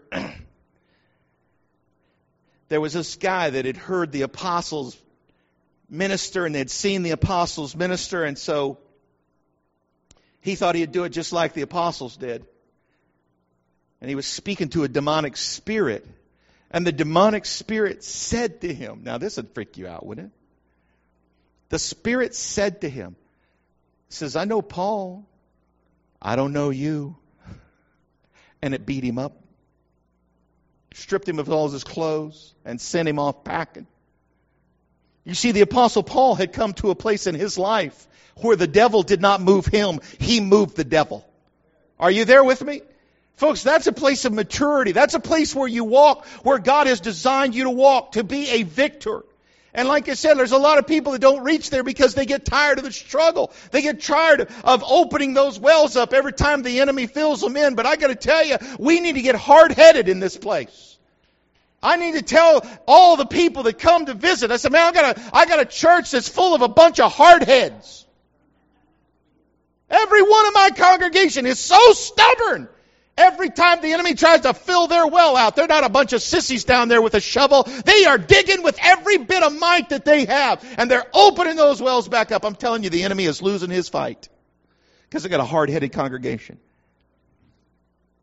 Speaker 1: there was this guy that had heard the apostles minister and they'd seen the apostles minister, and so he thought he'd do it just like the apostles did. And he was speaking to a demonic spirit. And the demonic spirit said to him, now this would freak you out, wouldn't it? The spirit said to him, says, I know Paul, I don't know you. And it beat him up. Stripped him of all his clothes and sent him off packing. You see, the Apostle Paul had come to a place in his life where the devil did not move him. He moved the devil. Are you there with me? Folks, that's a place of maturity. That's a place where you walk, where God has designed you to walk, to be a victor. And like I said, there's a lot of people that don't reach there because they get tired of the struggle. They get tired of opening those wells up every time the enemy fills them in. But I got to tell you, we need to get hard-headed in this place. I need to tell all the people that come to visit, I said, man, I got a church that's full of a bunch of hardheads. Every one of my congregation is so stubborn. Every time the enemy tries to fill their well out, they're not a bunch of sissies down there with a shovel. They are digging with every bit of might that they have. And they're opening those wells back up. I'm telling you, the enemy is losing his fight. Because they got a hard-headed congregation.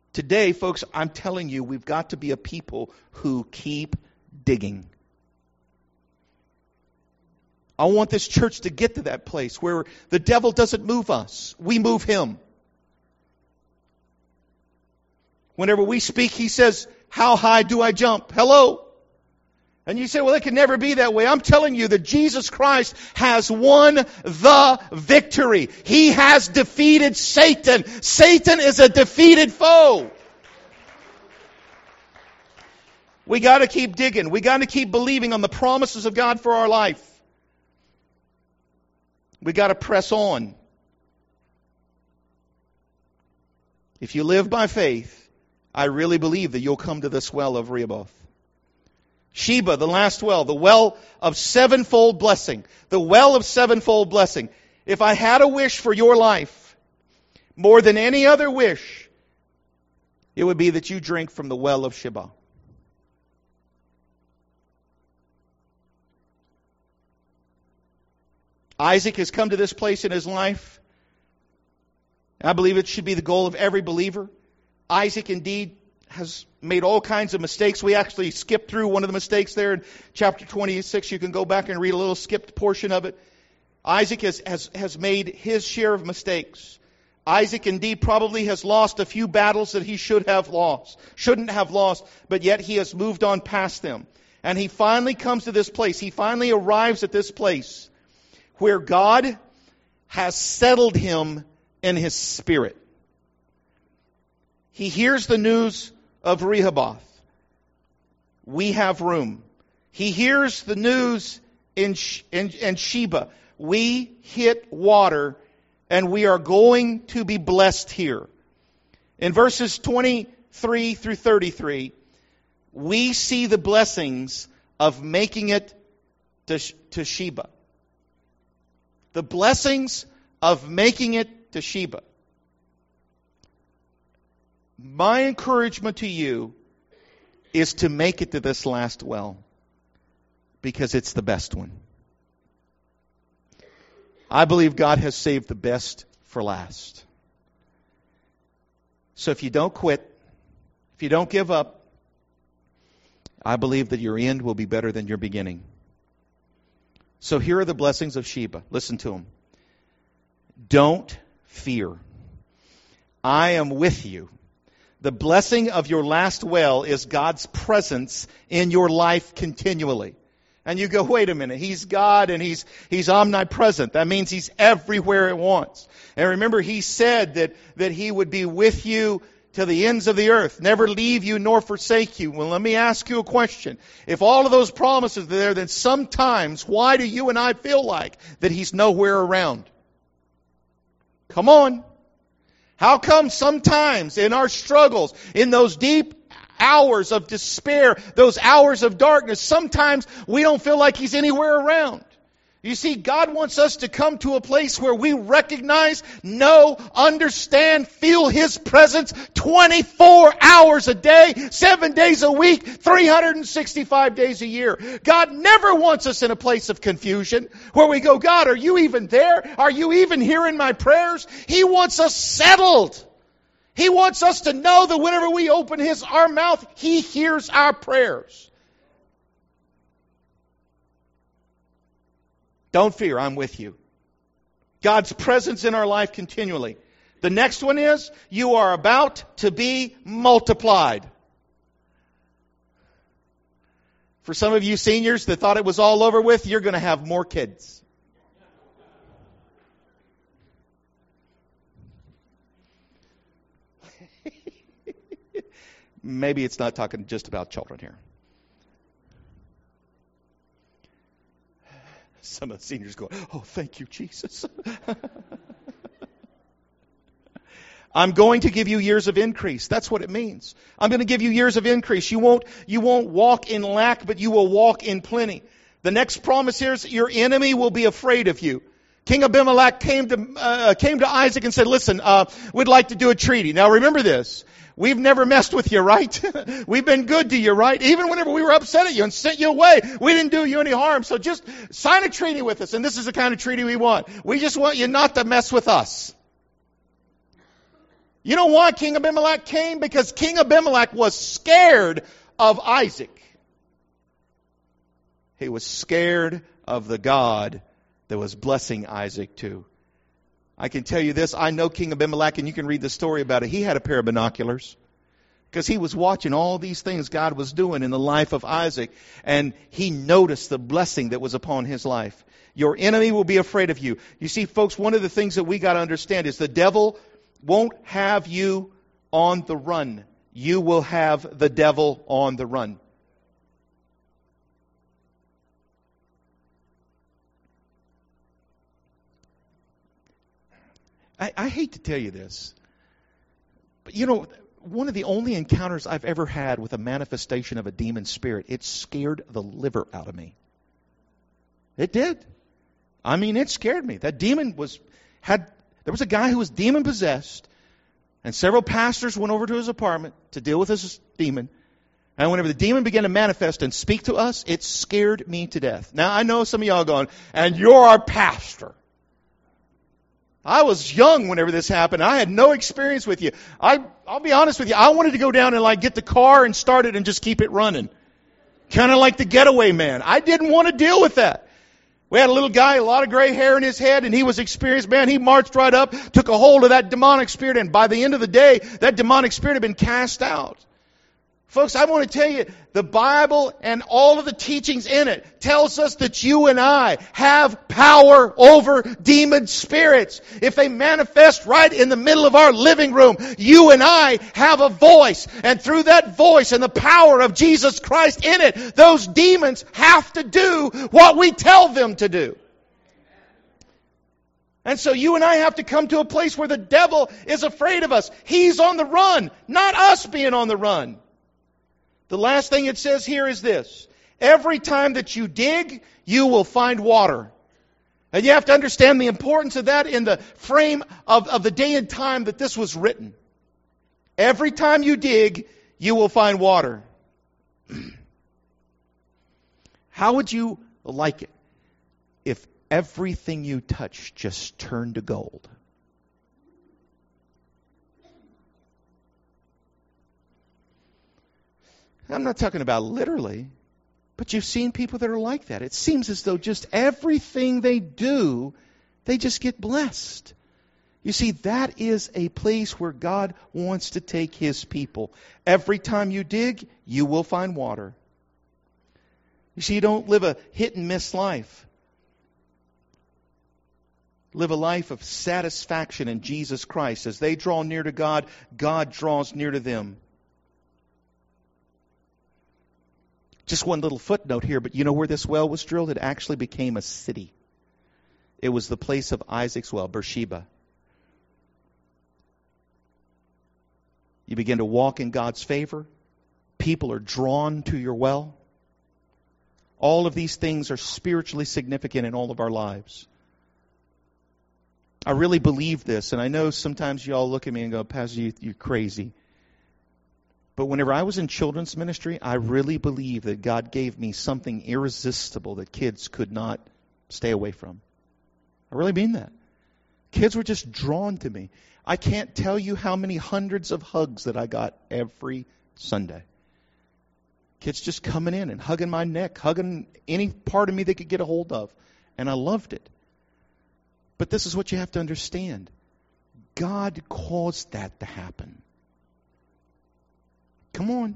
Speaker 1: Today, folks, I'm telling you, we've got to be a people who keep digging. I want this church to get to that place where the devil doesn't move us. We move him. Whenever we speak, he says, how high do I jump? Hello? And you say, well, it can never be that way. I'm telling you that Jesus Christ has won the victory. He has defeated Satan. Satan is a defeated foe. We got to keep digging. We got to keep believing on the promises of God for our life. We got to press on. If you live by faith, I really believe that you'll come to this well of Rehoboth. Sheba, the last well, the well of sevenfold blessing. The well of sevenfold blessing. If I had a wish for your life, more than any other wish, it would be that you drink from the well of Sheba. Isaac has come to this place in his life. I believe it should be the goal of every believer. Isaac indeed has made all kinds of mistakes. We actually skipped through one of the mistakes there in chapter 26. You can go back and read a little skipped portion of it. Isaac has made his share of mistakes. Isaac indeed probably has lost a few battles that he shouldn't have lost, but yet he has moved on past them. And he finally comes to this place. He finally arrives at this place where God has settled him in his spirit. He hears the news of Rehoboth. We have room. He hears the news in Sheba. We hit water, and we are going to be blessed here. In verses 23 through 33, we see the blessings of making it to Sheba. The blessings of making it to Sheba. My encouragement to you is to make it to this last well, because it's the best one. I believe God has saved the best for last. So if you don't quit, if you don't give up, I believe that your end will be better than your beginning. So here are the blessings of Sheba. Listen to them. Don't fear. I am with you. The blessing of your last well is God's presence in your life continually. And you go, wait a minute, He's God and He's omnipresent. That means He's everywhere at once. And remember, He said that He would be with you to the ends of the earth, never leave you nor forsake you. Well, let me ask you a question. If all of those promises are there, then sometimes, why do you and I feel like that He's nowhere around? Come on. How come sometimes in our struggles, in those deep hours of despair, those hours of darkness, sometimes we don't feel like He's anywhere around? You see, God wants us to come to a place where we recognize, know, understand, feel His presence 24 hours a day, 7 days a week, 365 days a year. God never wants us in a place of confusion where we go, God, are you even there? Are you even hearing my prayers? He wants us settled. He wants us to know that whenever we open our mouth, He hears our prayers. Don't fear, I'm with you. God's presence in our life continually. The next one is, you are about to be multiplied. For some of you seniors that thought it was all over with, you're going to have more kids. Maybe it's not talking just about children here. Some of the seniors go, oh, thank you, Jesus. I'm going to give you years of increase. That's what it means. I'm going to give you years of increase. You won't walk in lack, but you will walk in plenty. The next promise here is your enemy will be afraid of you. King Abimelech came to Isaac and said, listen, we'd like to do a treaty. Now remember this. We've never messed with you, right? We've been good to you, right? Even whenever we were upset at you and sent you away, we didn't do you any harm. So just sign a treaty with us. And this is the kind of treaty we want. We just want you not to mess with us. You know why King Abimelech came? Because King Abimelech was scared of Isaac. He was scared of the God that was blessing Isaac too. I can tell you this, I know King Abimelech, and you can read the story about it. He had a pair of binoculars because he was watching all these things God was doing in the life of Isaac, and he noticed the blessing that was upon his life. Your enemy will be afraid of you. You see, folks, one of the things that we got to understand is the devil won't have you on the run. You will have the devil on the run. I hate to tell you this, but you know, one of the only encounters I've ever had with a manifestation of a demon spirit, it scared the liver out of me. It did. I mean, it scared me. That demon there was a guy who was demon possessed, and several pastors went over to his apartment to deal with this demon. And whenever the demon began to manifest and speak to us, it scared me to death. Now, I know some of y'all going, and you're our pastor. I was young whenever this happened. I had no experience with you. I'll be honest with you. I wanted to go down and get the car and start it and just keep it running. Kind of like the getaway man. I didn't want to deal with that. We had a little guy, a lot of gray hair in his head, and he was experienced. Man, he marched right up, took a hold of that demonic spirit, and by the end of the day, that demonic spirit had been cast out. Folks, I want to tell you, the Bible and all of the teachings in it tells us that you and I have power over demon spirits. If they manifest right in the middle of our living room, you and I have a voice. And through that voice and the power of Jesus Christ in it, those demons have to do what we tell them to do. And so you and I have to come to a place where the devil is afraid of us. He's on the run, not us being on the run. The last thing it says here is this. Every time that you dig, you will find water. And you have to understand the importance of that in the frame of the day and time that this was written. Every time you dig, you will find water. How would you like it if everything you touch just turned to gold? I'm not talking about literally, but you've seen people that are like that. It seems as though just everything they do, they just get blessed. You see, that is a place where God wants to take His people. Every time you dig, you will find water. You see, you don't live a hit and miss life. Live a life of satisfaction in Jesus Christ. As they draw near to God, God draws near to them. Just one little footnote here, but you know where this well was drilled? It actually became a city. It was the place of Isaac's well, Beersheba. You begin to walk in God's favor. People are drawn to your well. All of these things are spiritually significant in all of our lives. I really believe this, and I know sometimes you all look at me and go, Pastor, you're crazy. But whenever I was in children's ministry, I really believe that God gave me something irresistible that kids could not stay away from. I really mean that. Kids were just drawn to me. I can't tell you how many hundreds of hugs that I got every Sunday. Kids just coming in and hugging my neck, hugging any part of me they could get a hold of. And I loved it. But this is what you have to understand. God caused that to happen. Come on.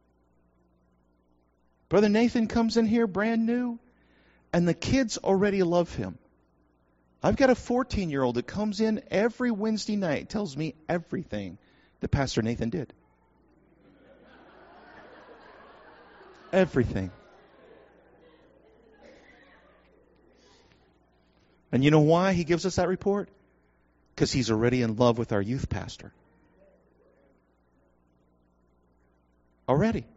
Speaker 1: Brother Nathan comes in here brand new, and the kids already love him. I've got a 14-year-old that comes in every Wednesday night, tells me everything that Pastor Nathan did. Everything. And you know why he gives us that report? Because he's already in love with our youth pastor. Already.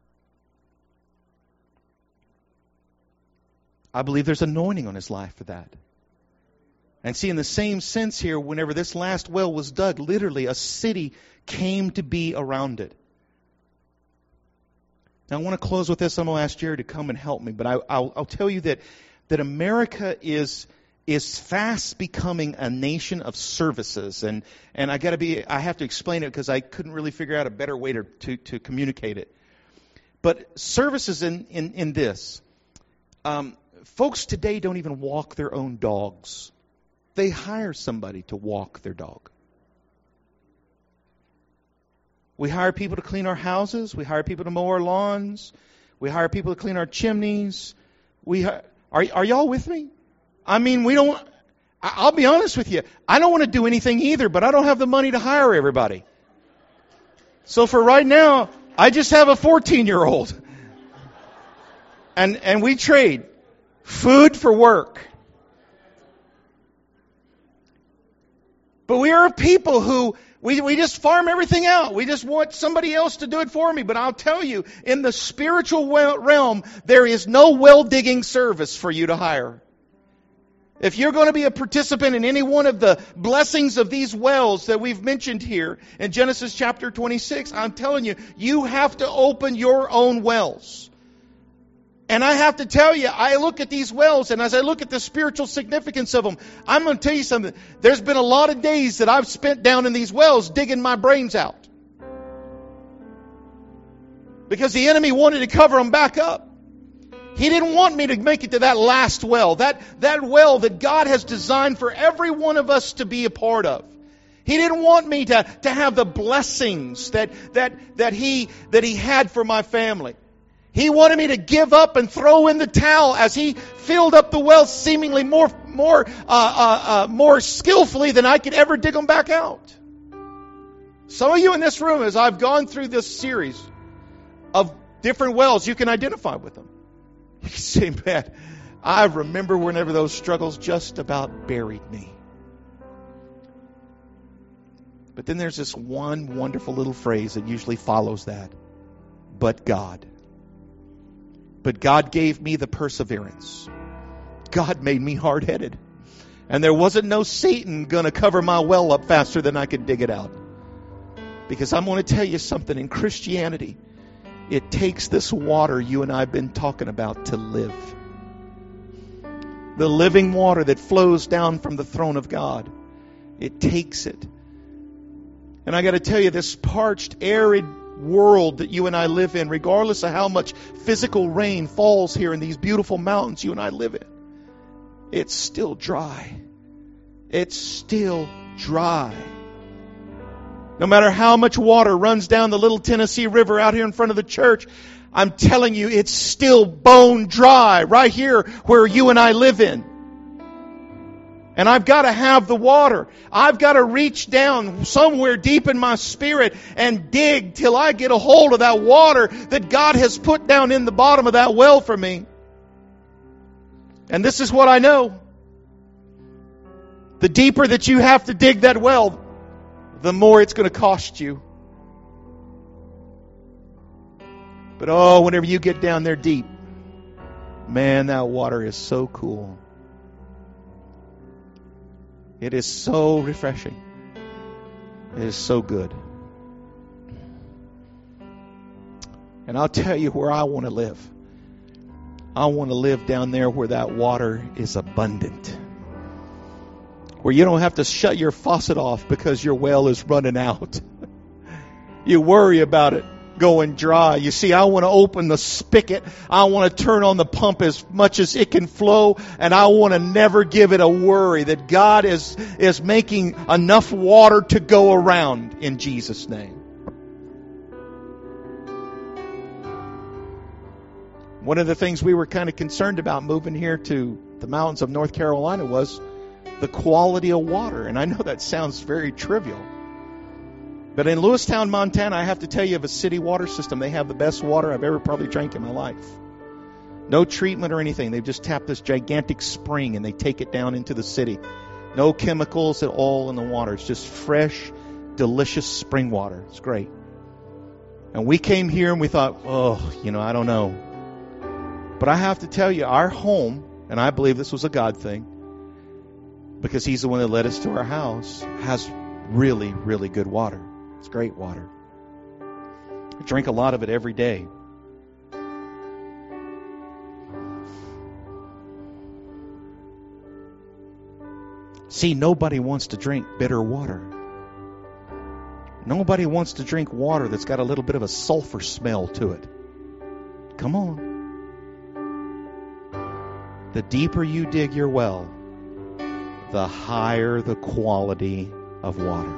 Speaker 1: I believe there's anointing on his life for that. And see, in the same sense here, whenever this last well was dug, literally a city came to be around it. Now I want to close with this. I'm going to ask Jerry to come and help me. But I'll tell you that America is is fast becoming a nation of services. And I have to explain it because I couldn't really figure out a better way to communicate it. But services in this. Folks today don't even walk their own dogs. They hire somebody to walk their dog. We hire people to clean our houses. We hire people to mow our lawns. We hire people to clean our chimneys. Are y'all with me? I mean, I'll be honest with you. I don't want to do anything either, but I don't have the money to hire everybody. So for right now, I just have a 14-year-old. And we trade food for work. But we are people who, we just farm everything out. We just want somebody else to do it for me. But I'll tell you, in the spiritual realm, there is no well-digging service for you to hire. If you're going to be a participant in any one of the blessings of these wells that we've mentioned here in Genesis chapter 26, I'm telling you, you have to open your own wells. And I have to tell you, I look at these wells, and as I look at the spiritual significance of them, I'm going to tell you something. There's been a lot of days that I've spent down in these wells digging my brains out. Because the enemy wanted to cover them back up. He didn't want me to make it to that last well, that well that God has designed for every one of us to be a part of. He didn't want me to have the blessings that He had for my family. He wanted me to give up and throw in the towel as He filled up the well seemingly more skillfully than I could ever dig them back out. Some of you in this room, as I've gone through this series of different wells, you can identify with them. You can say, man, I remember whenever those struggles just about buried me. But then there's this one wonderful little phrase that usually follows that. But God. But God gave me the perseverance. God made me hard-headed. And there wasn't no Satan going to cover my well up faster than I could dig it out. Because I'm going to tell you something. In Christianity, it takes this water you and I have been talking about to live. The living water that flows down from the throne of God. It takes it. And I got to tell you, this parched, arid world that you and I live in, regardless of how much physical rain falls here in these beautiful mountains you and I live in, it's still dry. It's still dry. No matter how much water runs down the little Tennessee River out here in front of the church, I'm telling you, it's still bone dry right here where you and I live in. And I've got to have the water. I've got to reach down somewhere deep in my spirit and dig till I get a hold of that water that God has put down in the bottom of that well for me. And this is what I know. The deeper that you have to dig that well, the more it's going to cost you. But whenever you get down there deep, man, that water is so cool. It is so refreshing. It is so good. And I'll tell you where I want to live. I want to live down there where that water is abundant. Where you don't have to shut your faucet off because your well is running out. You worry about it going dry. You see, I want to open the spigot. I want to turn on the pump as much as it can flow. And I want to never give it a worry that God is making enough water to go around in Jesus' name. One of the things we were kind of concerned about moving here to the mountains of North Carolina was the quality of water. And I know that sounds very trivial. But in Lewistown, Montana, I have to tell you of a city water system. They have the best water I've ever probably drank in my life. No treatment or anything. They've just tapped this gigantic spring and they take it down into the city. No chemicals at all in the water. It's just fresh, delicious spring water. It's great. And we came here and we thought, I don't know. But I have to tell you, our home, and I believe this was a God thing, because He's the one that led us to our house, has really, really good water. It's great water. I drink a lot of it every day. See, nobody wants to drink bitter water. Nobody wants to drink water that's got a little bit of a sulfur smell to it. Come on. The deeper you dig your well, the higher the quality of water.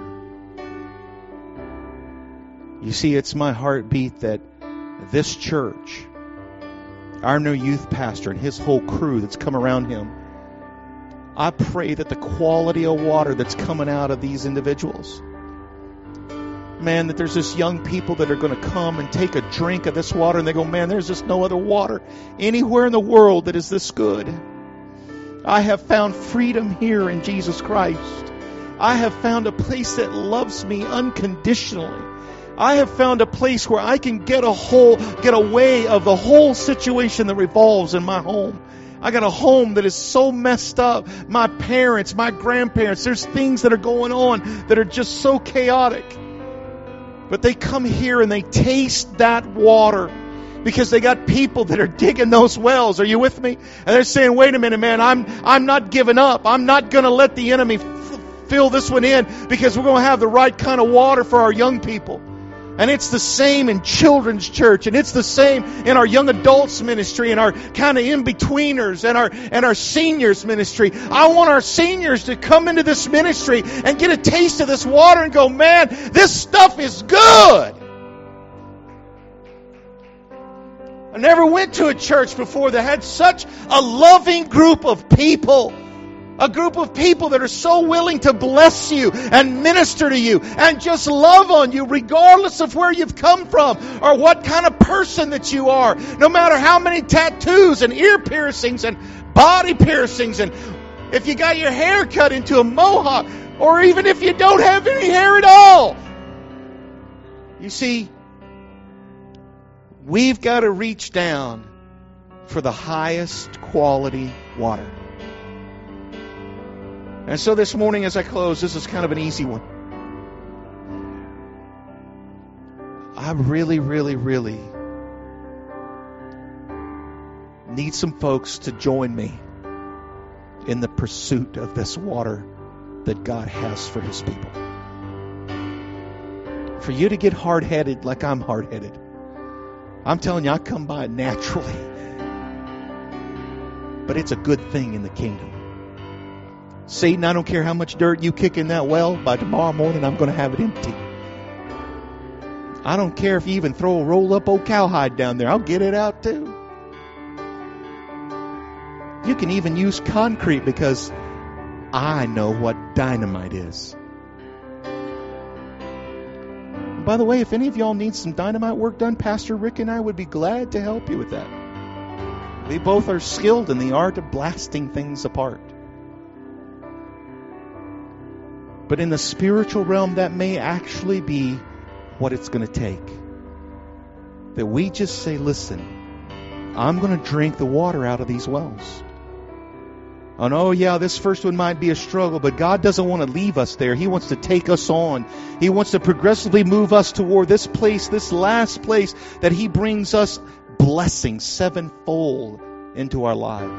Speaker 1: You see, it's my heartbeat that this church, our new youth pastor and his whole crew that's come around him, I pray that the quality of water that's coming out of these individuals, man, that there's just young people that are going to come and take a drink of this water and they go, man, there's just no other water anywhere in the world that is this good. I have found freedom here in Jesus Christ. I have found a place that loves me unconditionally. I have found a place where I can get away of the whole situation that revolves in my home. I got a home that is so messed up. My parents, my grandparents, there's things that are going on that are just so chaotic. But they come here and they taste that water because they got people that are digging those wells. Are you with me? And they're saying, wait a minute, man, I'm not giving up. I'm not going to let the enemy fill this one in because we're going to have the right kind of water for our young people. And it's the same in children's church, and it's the same in our young adults ministry and our kind of in-betweeners and our seniors ministry. I want our seniors to come into this ministry and get a taste of this water and go, man, this stuff is good. I never went to a church before that had such a loving group of people. A group of people that are so willing to bless you and minister to you and just love on you regardless of where you've come from or what kind of person that you are. No matter how many tattoos and ear piercings and body piercings, and if you got your hair cut into a mohawk, or even if you don't have any hair at all. You see, we've got to reach down for the highest quality water. And so this morning as I close, this is kind of an easy one. I really, really, really need some folks to join me in the pursuit of this water that God has for His people. For you to get hard-headed like I'm hard-headed, I'm telling you, I come by it naturally. But it's a good thing in the kingdom. Satan, I don't care how much dirt you kick in that well, by tomorrow morning I'm going to have it empty. I don't care if you even throw a roll-up old cowhide down there. I'll get it out too. You can even use concrete because I know what dynamite is. By the way, if any of y'all need some dynamite work done, Pastor Rick and I would be glad to help you with that. We both are skilled in the art of blasting things apart. But in the spiritual realm, that may actually be what it's going to take. That we just say, listen, I'm going to drink the water out of these wells. And oh yeah, this first one might be a struggle, but God doesn't want to leave us there. He wants to take us on. He wants to progressively move us toward this place, this last place, that He brings us blessings sevenfold into our lives.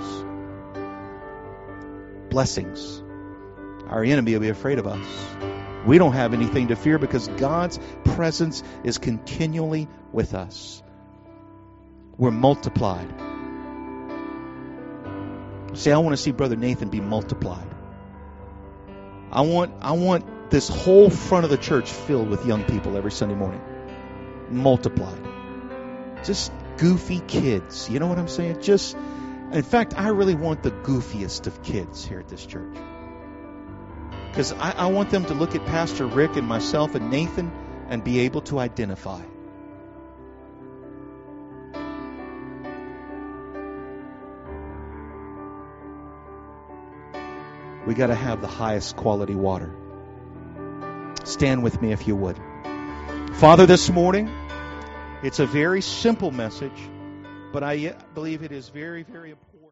Speaker 1: Blessings. Our enemy will be afraid of us. We don't have anything to fear because God's presence is continually with us. We're multiplied. See, I want to see Brother Nathan be multiplied. I want this whole front of the church filled with young people every Sunday morning. Multiplied. Just goofy kids. You know what I'm saying? In fact, I really want the goofiest of kids here at this church. Because I want them to look at Pastor Rick and myself and Nathan and be able to identify. We got to have the highest quality water. Stand with me if you would. Father, this morning, it's a very simple message, but I believe it is very, very important.